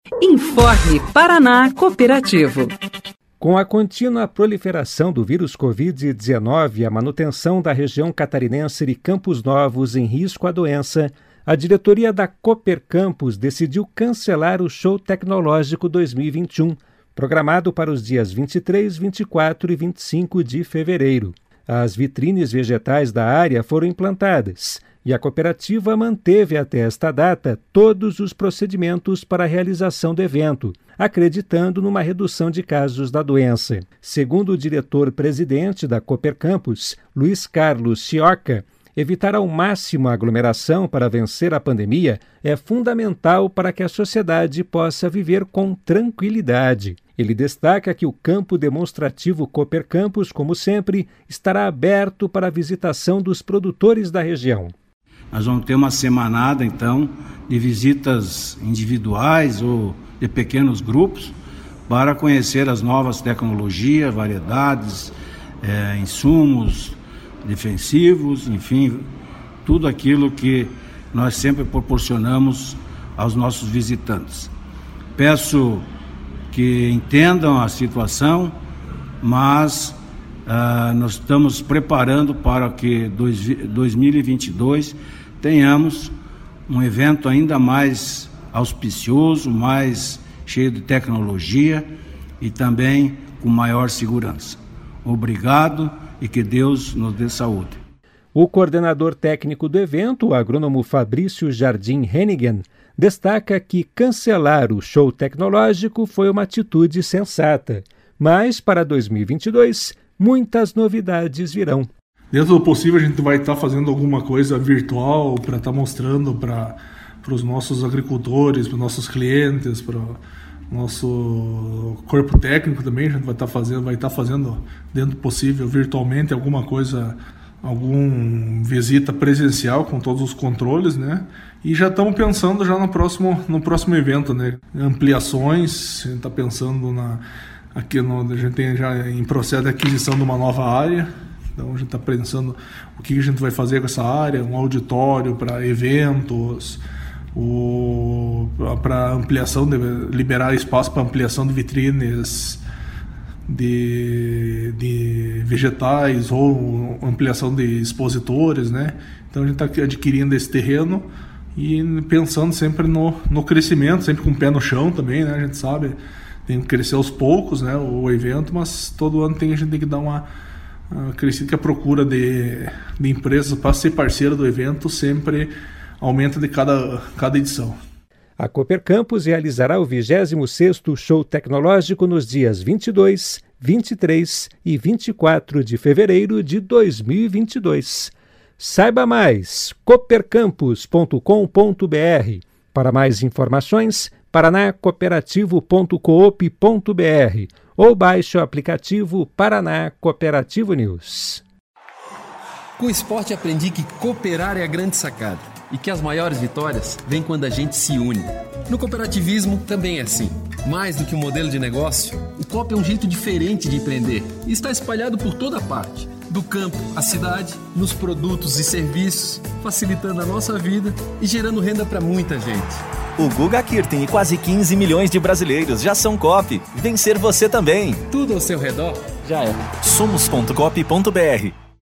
Informe Paraná Cooperativo. Com a contínua proliferação do vírus Covid-19 e a manutenção da região catarinense de Campos Novos em risco à doença, a diretoria da Cooper Campus decidiu cancelar o Show Tecnológico 2021, programado para os dias 23, 24 e 25 de fevereiro. As vitrines vegetais da área foram implantadas e a cooperativa manteve até esta data todos os procedimentos para a realização do evento, acreditando numa redução de casos da doença. Segundo o diretor-presidente da Cooper Campus, Luiz Carlos Chioca, evitar ao máximo a aglomeração para vencer a pandemia é fundamental para que a sociedade possa viver com tranquilidade. Ele destaca que o campo demonstrativo Cooper Campus, como sempre, estará aberto para a visitação dos produtores da região. Nós vamos ter uma semanada, então, de visitas individuais ou de pequenos grupos para conhecer as novas tecnologias, variedades, insumos defensivos, enfim, tudo aquilo que nós sempre proporcionamos aos nossos visitantes. Peço que entendam a situação, mas nós estamos preparando para que 2022 tenhamos um evento ainda mais auspicioso, mais cheio de tecnologia e também com maior segurança. Obrigado e que Deus nos dê saúde. O coordenador técnico do evento, o agrônomo Fabrício Jardim Hennigan, destaca que cancelar o show tecnológico foi uma atitude sensata, mas para 2022 muitas novidades virão. Dentro do possível a gente vai estar fazendo alguma coisa virtual para estar mostrando para os nossos agricultores, para os nossos clientes, para o nosso corpo técnico também. A gente vai estar fazendo dentro do possível virtualmente alguma coisa, alguma visita presencial com todos os controles, né? E já estamos pensando já no próximo evento, né? Ampliações, a gente está pensando a gente tem já em processo de aquisição de uma nova área, então a gente está pensando o que a gente vai fazer com essa área, um auditório para eventos, para ampliação, liberar espaço para ampliação de vitrines de vegetais ou ampliação de expositores, né? Então a gente está adquirindo esse terreno e pensando sempre no crescimento, sempre com o pé no chão também, né? A gente sabe, tem que crescer aos poucos, né, o evento, mas todo ano a gente tem que dar uma crescida, que a procura de empresas para ser parceira do evento sempre aumenta de cada edição. A Cooper Campus realizará o 26º Show Tecnológico nos dias 22, 23 e 24 de fevereiro de 2022. Saiba mais, coopercampus.com.br. Para mais informações, paranacooperativo.coop.br ou baixe o aplicativo Paraná Cooperativo News. Com o esporte aprendi que cooperar é a grande sacada e que as maiores vitórias vêm quando a gente se une. No cooperativismo também é assim. Mais do que um modelo de negócio, o COP é um jeito diferente de empreender e está espalhado por toda parte, do campo à cidade, nos produtos e serviços, facilitando a nossa vida e gerando renda para muita gente. O Guga Kirten e quase 15 milhões de brasileiros já são COP. Vencer você também. Tudo ao seu redor já é. Somos.coop.br